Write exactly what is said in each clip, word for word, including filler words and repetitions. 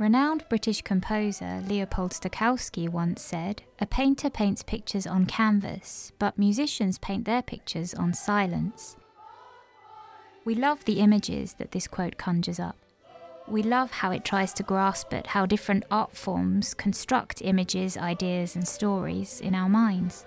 Renowned British composer Leopold Stokowski once said, "A painter paints pictures on canvas, but musicians paint their pictures on silence." We love the images that this quote conjures up. We love how it tries to grasp at how different art forms construct images, ideas, and stories in our minds.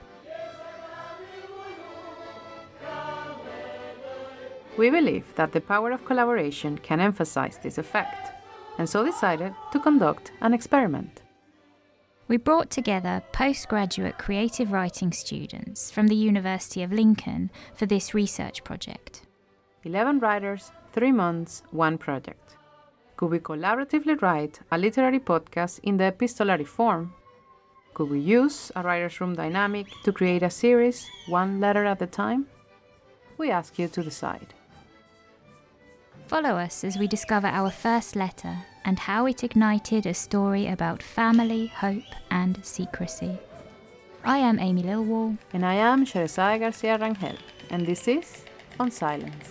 We believe that the power of collaboration can emphasize this effect, and so decided to conduct an experiment. We brought together postgraduate creative writing students from the University of Lincoln for this research project. eleven writers, three months, one project. Could we collaboratively write a literary podcast in the epistolary form? Could we use a writer's room dynamic to create a series, one letter at a time? We ask you to decide. Follow us as we discover our first letter and how it ignited a story about family, hope, and secrecy. I am Amy Lilwall. And I am Sheresade Garcia Rangel, and this is On Silence.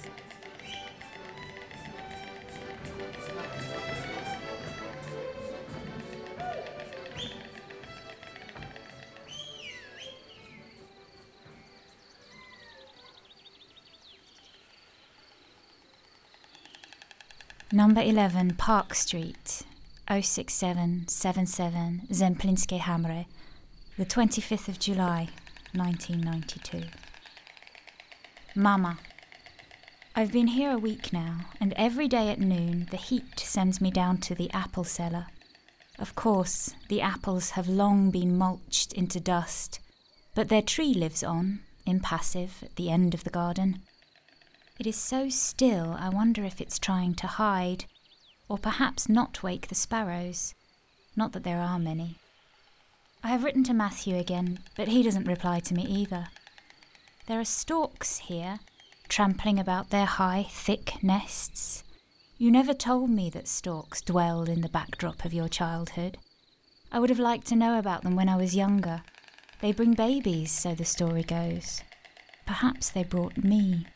Number eleven Park Street, oh six seven seven seven Zemplínske Hamre, the twenty-fifth of July, nineteen ninety-two. Mama, I've been here a week now, and every day at noon the heat sends me down to the apple cellar. Of course, the apples have long been mulched into dust, but their tree lives on, impassive, at the end of the garden. It is so still, I wonder if it's trying to hide, or perhaps not wake the sparrows. Not that there are many. I have written to Matthew again, but he doesn't reply to me either. There are storks here, trampling about their high, thick nests. You never told me that storks dwelled in the backdrop of your childhood. I would have liked to know about them when I was younger. They bring babies, so the story goes. Perhaps they brought me.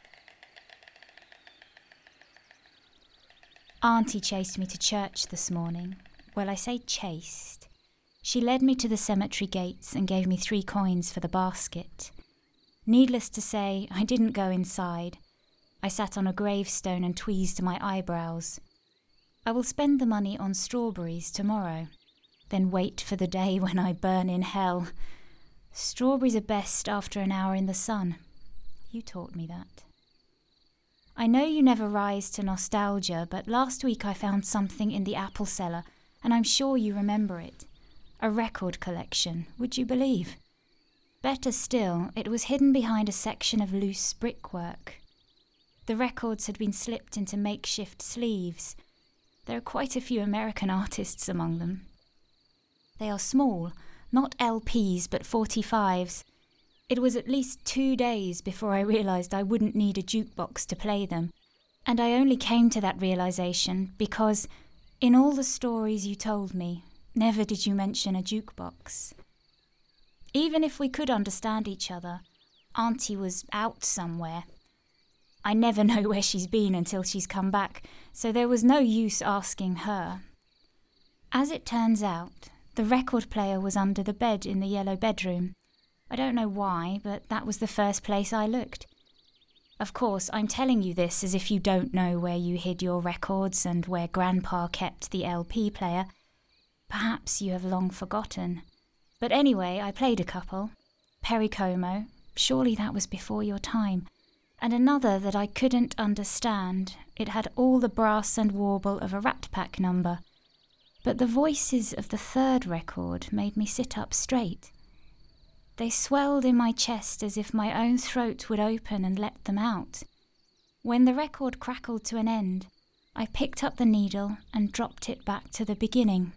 Auntie chased me to church this morning. Well, I say chased. She led me to the cemetery gates and gave me three coins for the basket. Needless to say, I didn't go inside. I sat on a gravestone and tweezed my eyebrows. I will spend the money on strawberries tomorrow, then wait for the day when I burn in hell. Strawberries are best after an hour in the sun. You taught me that. I know you never rise to nostalgia, but last week I found something in the apple cellar, and I'm sure you remember it. A record collection, would you believe? Better still, it was hidden behind a section of loose brickwork. The records had been slipped into makeshift sleeves. There are quite a few American artists among them. They are small, not L Ps but forty-fives. It was at least two days before I realised I wouldn't need a jukebox to play them, and I only came to that realisation because, in all the stories you told me, never did you mention a jukebox. Even if we could understand each other, Auntie was out somewhere. I never know where she's been until she's come back, so there was no use asking her. As it turns out, the record player was under the bed in the yellow bedroom. I don't know why, but that was the first place I looked. Of course, I'm telling you this as if you don't know where you hid your records and where Grandpa kept the L P player. Perhaps you have long forgotten. But anyway, I played a couple. Perry Como, surely that was before your time. And another that I couldn't understand. It had all the brass and warble of a Rat Pack number. But the voices of the third record made me sit up straight. They swelled in my chest as if my own throat would open and let them out. When the record crackled to an end, I picked up the needle and dropped it back to the beginning.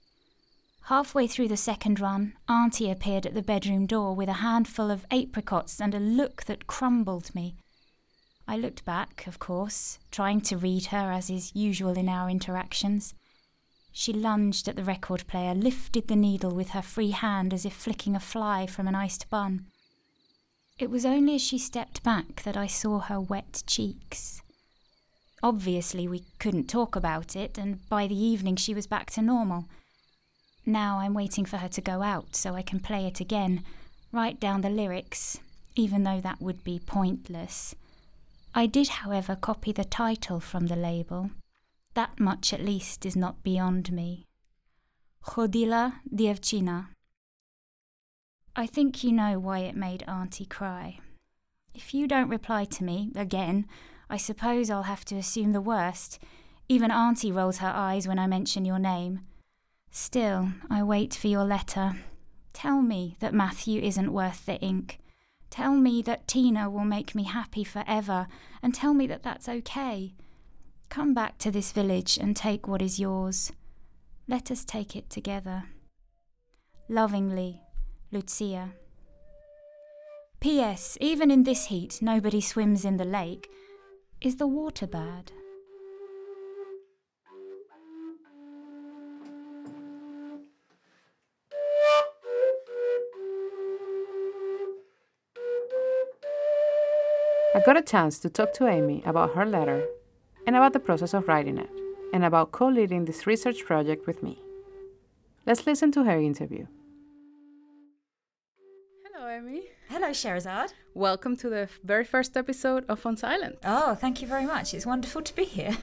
Halfway through the second run, Auntie appeared at the bedroom door with a handful of apricots and a look that crumbled me. I looked back, of course, trying to read her as is usual in our interactions. She lunged at the record player, lifted the needle with her free hand as if flicking a fly from an iced bun. It was only as she stepped back that I saw her wet cheeks. Obviously, we couldn't talk about it, and by the evening she was back to normal. Now I'm waiting for her to go out so I can play it again, write down the lyrics, even though that would be pointless. I did, however, copy the title from the label. That much at least is not beyond me. Chodila Dievchina. I think you know why it made Auntie cry. If you don't reply to me, again, I suppose I'll have to assume the worst. Even Auntie rolls her eyes when I mention your name. Still, I wait for your letter. Tell me that Matthew isn't worth the ink. Tell me that Tina will make me happy forever, and tell me that that's okay. Come back to this village and take what is yours. Let us take it together. Lovingly, Lucia. P S. Even in this heat, nobody swims in the lake. Is the water bad? I got a chance to talk to Amy about her letter and about the process of writing it, and about co-leading this research project with me. Let's listen to her interview. Hello, Amy. Hello, Sherazad. Welcome to the very first episode of On Silence. Oh, thank you very much. It's wonderful to be here.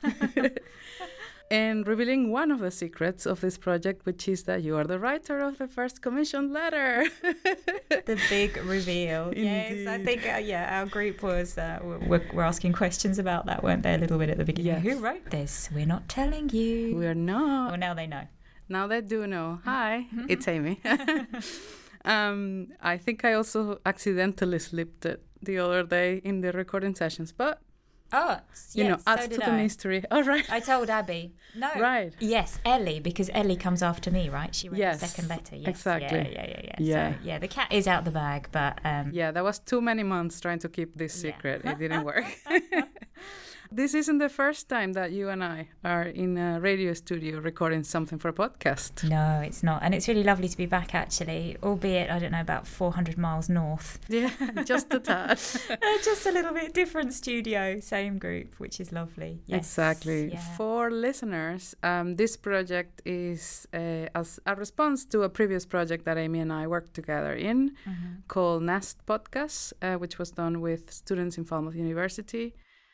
And revealing one of the secrets of this project, which is that you are the writer of the first commissioned letter. The big reveal. Indeed. Yes, I think, uh, yeah, our group was, uh, we're, we're asking questions about that, weren't they, a little bit at the beginning? Yes. Who wrote this? We're not telling you. We are not. Well, now they know. Now they do know. Hi, it's Amy. um, I think I also accidentally slipped it the other day in the recording sessions, but Oh, you yes, know, adds so to did the I. mystery. All right. I told Abby. No. Right. Yes, Ellie, because Ellie comes after me, right? She wrote Yes, the second letter. Yes, exactly. Yeah, yeah, yeah, yeah. Yeah. So, yeah, the cat is out the bag, but... Um, Yeah, that was too many months trying to keep this Yeah. secret. It didn't work. This isn't the first time that you and I are in a radio studio recording something for a podcast. No, it's not. And it's really lovely to be back, actually, albeit, I don't know, about four hundred miles north. Yeah, just a tad. Uh, just a little bit different studio, same group, which is lovely. Yes. Exactly. Yeah. For listeners, um, this project is uh, as a response to a previous project that Amy and I worked together in Mm-hmm. called Nest Podcast, uh, which was done with students in Falmouth University.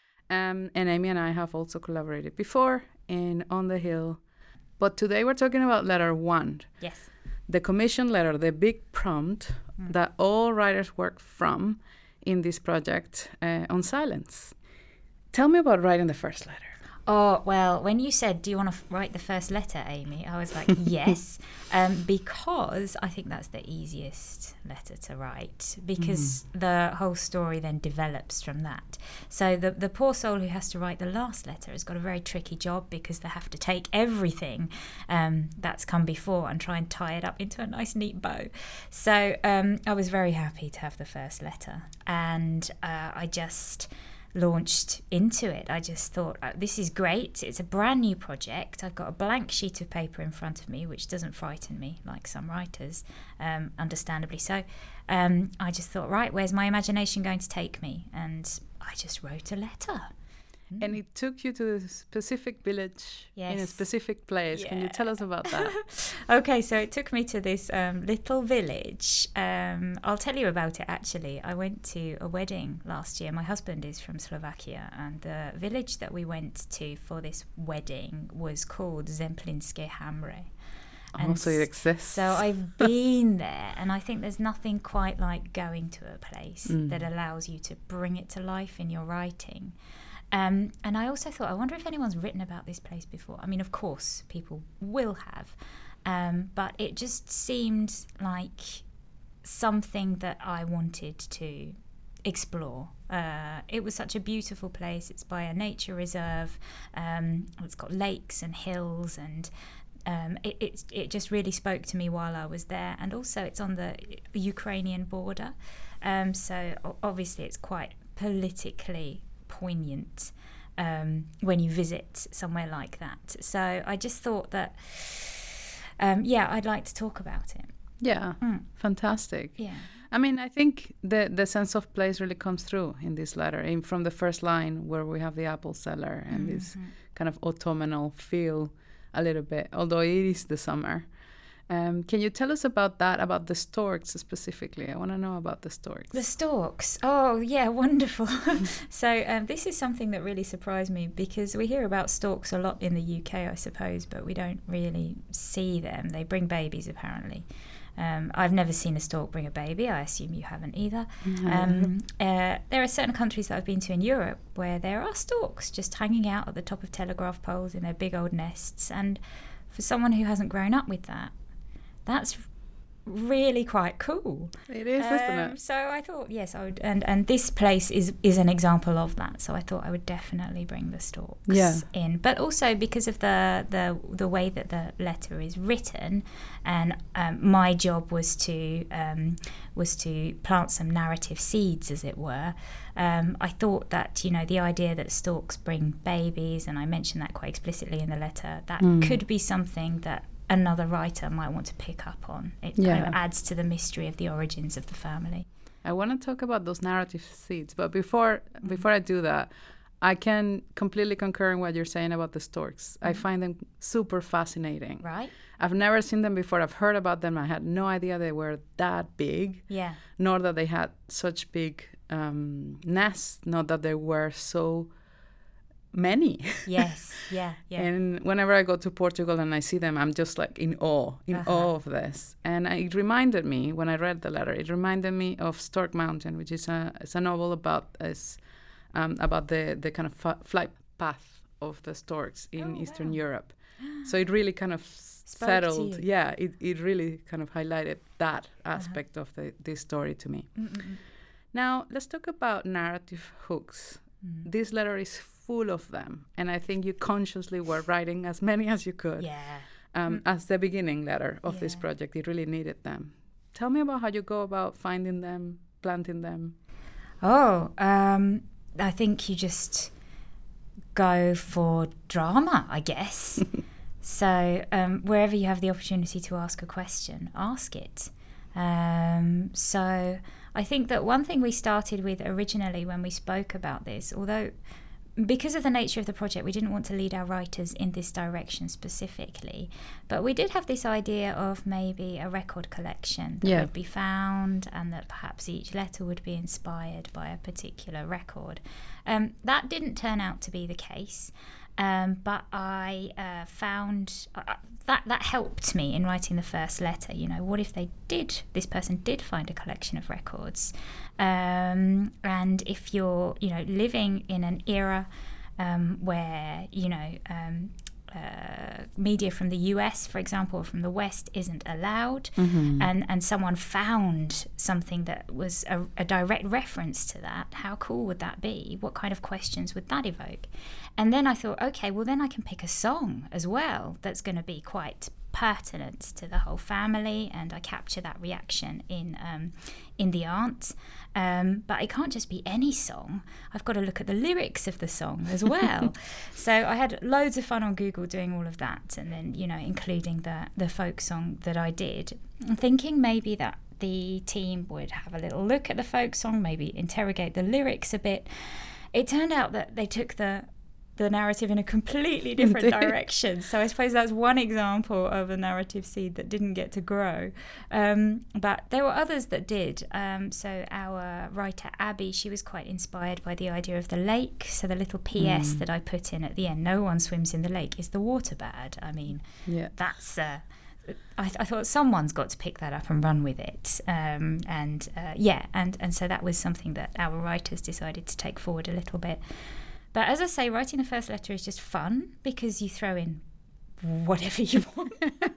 Um, and Amy and I have also collaborated before in On the Hill. But today we're talking about letter one, Yes. the commission letter, the big prompt Mm. that all writers work from in this project uh, on silence. Tell me about writing the first letter. Oh, well, when you said, do you want to f- write the first letter, Amy? I was like, yes, um, because I think that's the easiest letter to write, because mm. the whole story then develops from that. So the, the poor soul who has to write the last letter has got a very tricky job, because they have to take everything um, that's come before and try and tie it up into a nice, neat bow. So um, I was very happy to have the first letter, and uh, I just... launched into it. I just thought, oh, this is great. It's a brand new project. I've got a blank sheet of paper in front of me, which doesn't frighten me like some writers, um, understandably so. Um, I just thought, right, where's my imagination going to take me? And I just wrote a letter. Mm. And it took you to a specific village yes. in a specific place. Yeah. Can you tell us about that? Okay, so it took me to this um, little village. Um, I'll tell you about it, actually. I went to a wedding last year. My husband is from Slovakia, and the village that we went to for this wedding was called Zemplínske Hamre. Oh, so it exists. So I've been there, and I think there's nothing quite like going to a place Mm. that allows you to bring it to life in your writing. Um, and I also thought, I wonder if anyone's written about this place before. I mean, of course, people will have. Um, but it just seemed like something that I wanted to explore. Uh, it was such a beautiful place. It's by a nature reserve. Um, it's got lakes and hills, and um, it, it, it just really spoke to me while I was there. And also it's on the Ukrainian border. Um, so obviously it's quite politically poignant um, when you visit somewhere like that. So I just thought that, um, yeah, I'd like to talk about it. Yeah, Mm. fantastic. Yeah. I mean, I think the, the sense of place really comes through in this letter. In, from the first line where we have the apple cellar and mm-hmm. this kind of autumnal feel a little bit, although it is the summer. Um, can you tell us about that, about the storks specifically? I want to know about the storks. The storks. Oh, yeah, wonderful. so um, this is something that really surprised me because we hear about storks a lot in the U K, I suppose, but we don't really see them. They bring babies, apparently. Um, I've never seen a stork bring a baby. I assume you haven't either. Mm-hmm. Um, uh, there are certain countries that I've been to in Europe where there are storks just hanging out at the top of telegraph poles in their big old nests. And for someone who hasn't grown up with that, that's really quite cool. It is, um, isn't it? So I thought, yes, I would, and, and this place is is an example of that. So I thought I would definitely bring the storks yeah. in, but also because of the the the way that the letter is written, and um, my job was to um, was to plant some narrative seeds, as it were. Um, I thought that, you know, the idea that storks bring babies, and I mentioned that quite explicitly in the letter, that mm. could be something that another writer might want to pick up on. It yeah. kind of adds to the mystery of the origins of the family. I want to talk about those narrative seeds, but before mm-hmm. before I do that, I can completely concur in what you're saying about the storks. Mm-hmm. I find them super fascinating. Right. I've never seen them before. I've heard about them. I had no idea they were that big. Yeah. Nor that they had such big um, nests. Not that they were so many. Yes, yeah, yeah. And whenever I go to Portugal and I see them, I'm just like in awe, in uh-huh. awe of this. And I, it reminded me, when I read the letter, it reminded me of Stork Mountain, which is a, it's a novel about us, um, about the, the kind of f- flight path of the storks in oh, Eastern wow. Europe. So it really kind of Spoke settled. Yeah, it, it really kind of highlighted that aspect uh-huh. of the, this story to me. Mm-mm. Now, let's talk about narrative hooks. Mm. This letter is full of them, and I think you consciously were writing as many as you could. Yeah. Um, mm. As the beginning letter of yeah. this project, it really needed them. Tell me about how you go about finding them, planting them. Oh, um, I think you just go for drama, I guess. So um, wherever you have the opportunity to ask a question, ask it. Um, so I think that one thing we started with originally when we spoke about this, although because of the nature of the project, we didn't want to lead our writers in this direction specifically, but we did have this idea of maybe a record collection that yeah. would be found, and that perhaps each letter would be inspired by a particular record. Um, that didn't turn out to be the case, um, but I uh, found uh, that that helped me in writing the first letter. You know, what if they did, this person did find a collection of records? Um, and if you're, you know, living in an era um, where, you know, um, uh, media from the U S, for example, or from the West isn't allowed, mm-hmm. and, and someone found something that was a, a direct reference to that, how cool would that be? What kind of questions would that evoke? And then I thought, okay, well, then I can pick a song as well that's going to be quite pertinent to the whole family, and I capture that reaction in um, in the aunt. Um, but it can't just be any song. I've got to look at the lyrics of the song as well. So I had loads of fun on Google doing all of that, and then, you know, including the the folk song that I did, thinking maybe that the team would have a little look at the folk song, maybe interrogate the lyrics a bit. It turned out that they took the the narrative in a completely different direction. So I suppose that's one example of a narrative seed that didn't get to grow. Um, but there were others that did. Um, so our writer, Abby, she was quite inspired by the idea of the lake. So the little P S mm. that I put in at the end, no one swims in the lake, is the water bad? I mean, yeah. that's... Uh, I, th- I thought someone's got to pick that up and run with it. Um, and uh, yeah, and, and so that was something that our writers decided to take forward a little bit. But as I say, writing the first letter is just fun because you throw in whatever you want.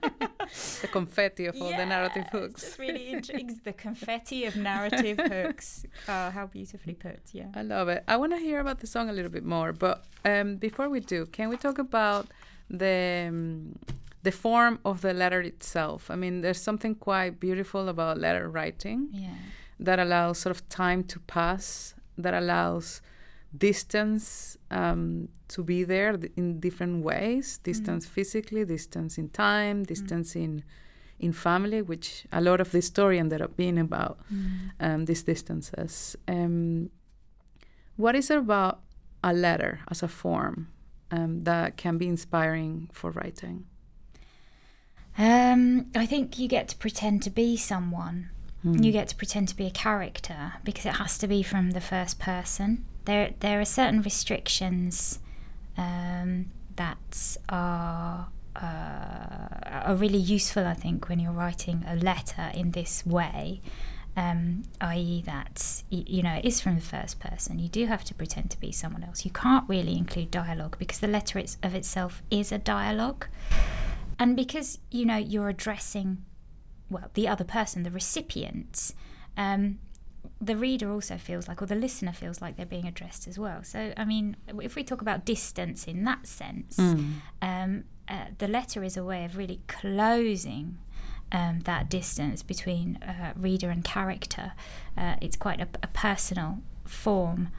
The confetti of all yeah, the narrative hooks. It's really interesting. The confetti of narrative hooks. Oh, how beautifully put, yeah. I love it. I want to hear about the song a little bit more. But um, before we do, can we talk about the... Um, the form of the letter itself? I mean, there's something quite beautiful about letter writing yeah. that allows sort of time to pass, that allows distance um, to be there in different ways, distance mm. physically, distance in time, distance mm. in in family, which a lot of this story ended up being about, Mm. um, these distances. Um, what is it about a letter as a form um, that can be inspiring for writing? Um, I think you get to pretend to be someone. Hmm. You get to pretend to be a character because it has to be from the first person. There, there are certain restrictions um, that are uh, are really useful, I think, when you're writing a letter in this way. Um, that is, that y- you know, it is from the first person. You do have to pretend to be someone else. You can't really include dialogue because the letter it's, of itself is a dialogue. And because, you know, you're addressing, well, the other person, the recipient, um, the reader also feels like, or the listener feels like they're being addressed as well. So, I mean, if we talk about distance in that sense, Mm. um, uh, the letter is a way of really closing um, that distance between uh, reader and character. Uh, it's quite a, a personal form.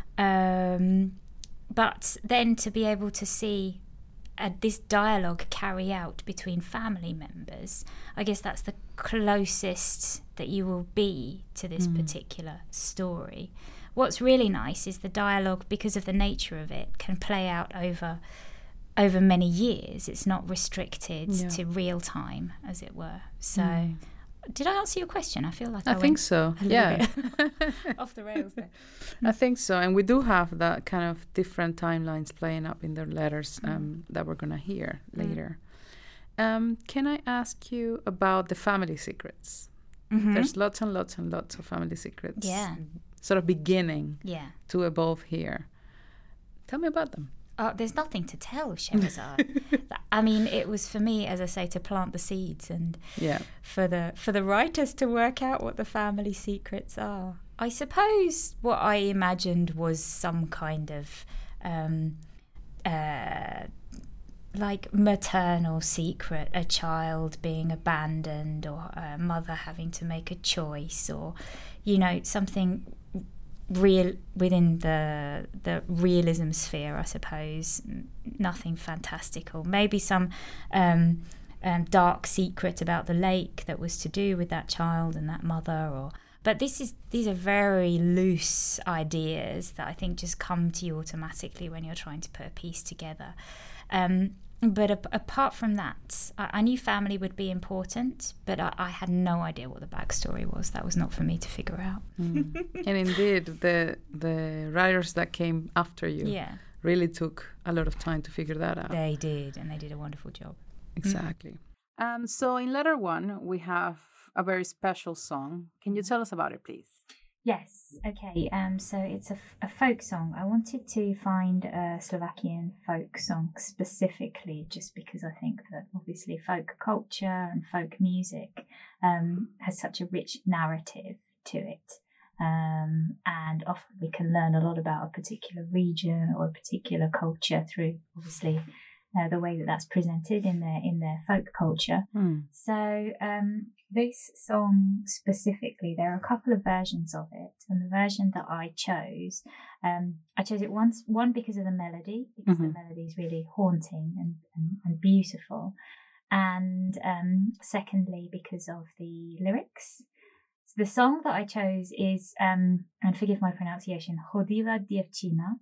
Um, but then to be able to see Uh, this dialogue carry out between family members, I guess that's the closest that you will be to this Mm. particular story. What's really nice is the dialogue, because of the nature of it, can play out over over many years. It's not restricted Yeah. to real time, as it were. So Mm. did I answer your question? I feel like I, I went think so. a little Yeah. bit off the rails there. I think so. And we do have that kind of different timelines playing up in the letters um, Mm. that we're going to hear Mm. later. Um, can I ask you about the family secrets? Mhm. There's lots and lots and lots of family secrets. Yeah. Sort of beginning Yeah. to evolve here. Tell me about them. Uh, there's nothing to tell, Sherazad. I mean, it was for me, as I say, to plant the seeds and Yeah. for the for the writers to work out what the family secrets are. I suppose what I imagined was some kind of um, uh, like maternal secret, a child being abandoned or a mother having to make a choice, or, you know, something real within the the realism sphere, I suppose. N- nothing fantastical. Maybe some um, um, dark secret about the lake that was to do with that child and that mother. Or but this is these are very loose ideas that I think just come to you automatically when you're trying to put a piece together. Um, but a- apart from that, I-, I knew family would be important, but I-, I had no idea what the backstory was. That was not for me to figure out. Mm. And indeed, the the writers that came after you Yeah, really took a lot of time to figure that out. they did, and they did a wonderful job. Exactly. Um, so in letter one, we have a very special song. Can you tell us about it, please? Yes, okay. Um, so it's a, f- a folk song. I wanted to find a Slovakian folk song specifically just because I think that obviously folk culture and folk music um, has such a rich narrative to it. Um, and often we can learn a lot about a particular region or a particular culture through obviously uh, the way that that's presented in their in their folk culture. Mm. So um, this song specifically, there are a couple of versions of it, and the version that I chose, um, I chose it once one because of the melody, because Mhm. the melody is really haunting and, and, and beautiful, and um, secondly because of the lyrics. So the song that I chose is, um, and forgive my pronunciation, Chodila Dievčina.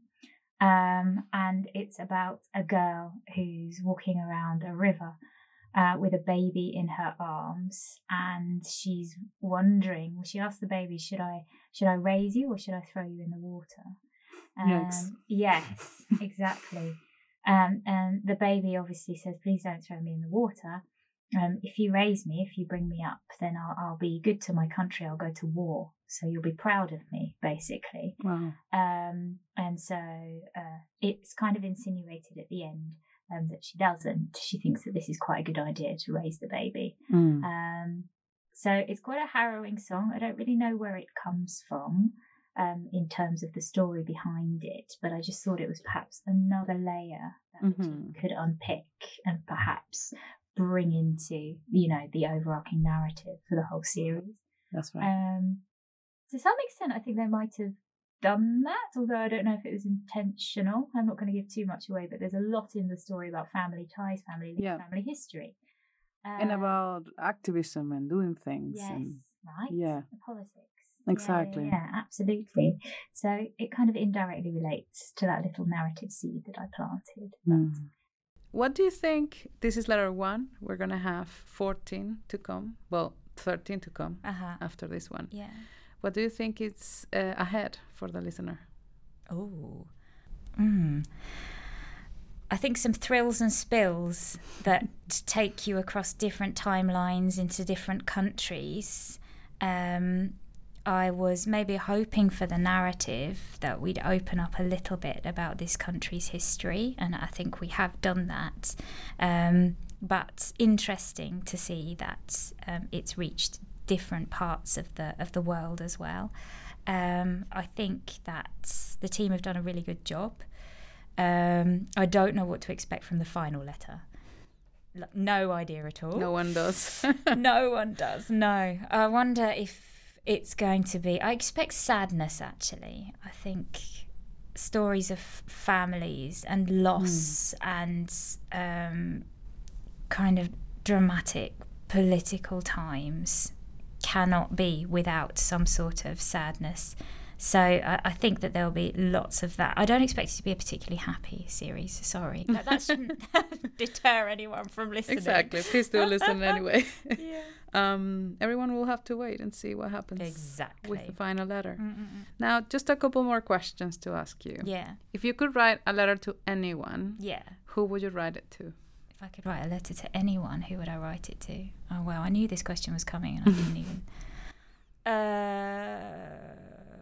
Um, and it's about a girl who's walking around a river uh, with a baby in her arms, and she's wondering. Well, she asks the baby, "Should I should I raise you or should I throw you in the water?" Um, Yikes. yes, exactly. Um, and the baby obviously says, "Please don't throw me in the water. Um, if you raise me, if you bring me up, then I'll, I'll be good to my country. I'll go to war, so you'll be proud of me," basically. Wow. Um, and so uh, it's kind of insinuated at the end um, that she doesn't. She thinks that this is quite a good idea to raise the baby. Mm. Um, so it's quite a harrowing song. I don't really know where it comes from um, in terms of the story behind it, but I just thought it was perhaps another layer that the team Mhm. could unpick and perhaps bring into, you know, the overarching narrative for the whole series. That's right. Um, to some extent, I think they might have done that, although I don't know if it was intentional. I'm not going to give too much away, but there's a lot in the story about family ties, family links, Yeah. family history. and Uh, about activism and doing things. Yes, And, right? yeah. The politics. Exactly. Yeah, yeah, yeah, absolutely. So it kind of indirectly relates to that little narrative seed that I planted. But Mm. What do you think? This is letter one. We're going to have fourteen to come. Well, thirteen to come Uh-huh. after this one. Yeah. What do you think is uh, ahead for the listener? Oh. Mm. I think some thrills and spills that take you across different timelines into different countries. Um, I was maybe hoping for the narrative that we'd open up a little bit about this country's history, and I think we have done that. Um, but interesting to see that um, it's reached different parts of the of the world as well. Um, I think that the team have done a really good job. Um, I don't know what to expect from the final letter. L- no idea at all. No one does. No one does. No. I wonder if it's going to be. I expect sadness. Actually, I think stories of families and loss mm. and um, kind of dramatic political times cannot be without some sort of sadness. So I, I think that there'll be lots of that. I don't expect it to be a particularly happy series. Sorry, that, that shouldn't deter anyone from listening. Exactly. Please do listen anyway. Yeah. Um, everyone will have to wait and see what happens exactly with the final letter. Mm-mm-mm. Now, just a couple more questions to ask you. Yeah. If you could write a letter to anyone, yeah, who would you write it to? If I could write a letter to anyone, who would I write it to? Oh wow, I knew this question was coming and I didn't even. Uh,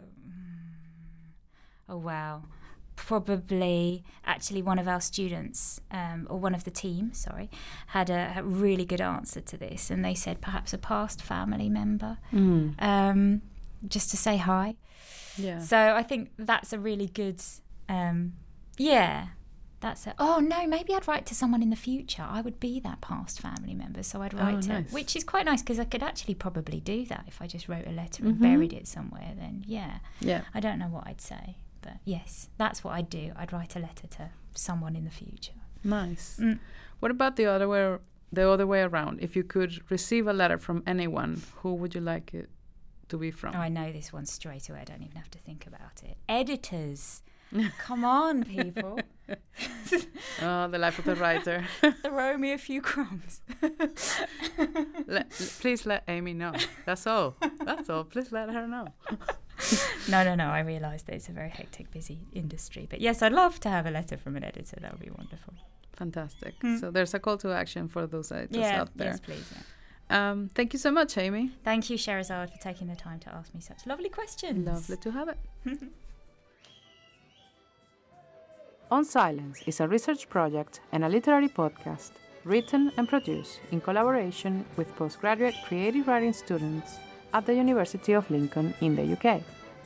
oh wow. Probably actually one of our students um, or one of the team, sorry, had a, a really good answer to this, and they said perhaps a past family member, mm. um, just to say hi. Yeah. So I think that's a really good, um, yeah, that's a, oh no, maybe I'd write to someone in the future. I would be that past family member, so I'd write oh, to, nice. which is quite nice because I could actually probably do that if I just wrote a letter and mm-hmm. buried it somewhere. Then yeah, yeah, I don't know what I'd say. But yes, that's what I'd do. I'd write a letter to someone in the future. Nice. Mm. What about the other way, the other way around? If you could receive a letter from anyone, who would you like it to be from? Oh, I know this one straight away. I don't even have to think about it. Editors. Come on, people. Oh, the life of the writer. Throw me a few crumbs. let, please let Amy know. That's all. That's all. Please let her know. No, no, no. I realise that it's a very hectic, busy industry. But yes, I'd love to have a letter from an editor. That would be wonderful. Fantastic. Mm. So there's a call to action for those editors yeah, out there. Yes, please. Yeah. Um, thank you so much, Amy. Thank you, Sherazade, for taking the time to ask me such lovely questions. Lovely to have it. On Silence is a research project and a literary podcast written and produced in collaboration with postgraduate creative writing students at the University of Lincoln in the U K.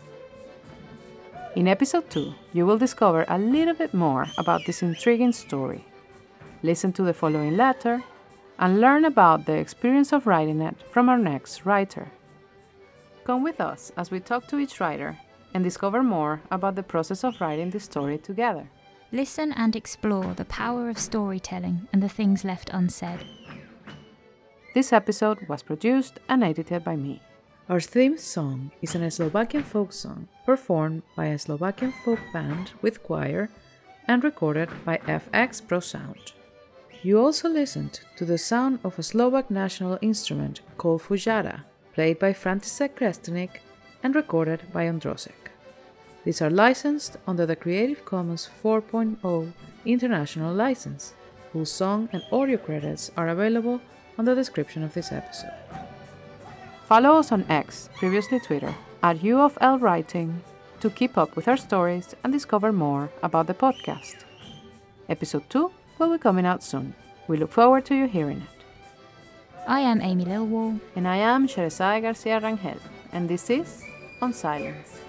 In episode two, you will discover a little bit more about this intriguing story. Listen to the following letter and learn about the experience of writing it from our next writer. Come with us as we talk to each writer and discover more about the process of writing this story together. Listen and explore the power of storytelling and the things left unsaid. This episode was produced and edited by me. Our theme song is a Slovakian folk song performed by a Slovakian folk band with choir and recorded by F X Pro Sound. You also listened to the sound of a Slovak national instrument called fujara, played by František Krestenik and recorded by Ondrosek. These are licensed under the Creative Commons four point oh International License. Full song and audio credits are available on the description of this episode. Follow us on X, previously Twitter, at U of L Writing to keep up with our stories and discover more about the podcast. Episode two will be coming out soon. We look forward to you hearing it. I am Amy Lilwall. And I am Sherazade Garcia Rangel, and this is On Silence.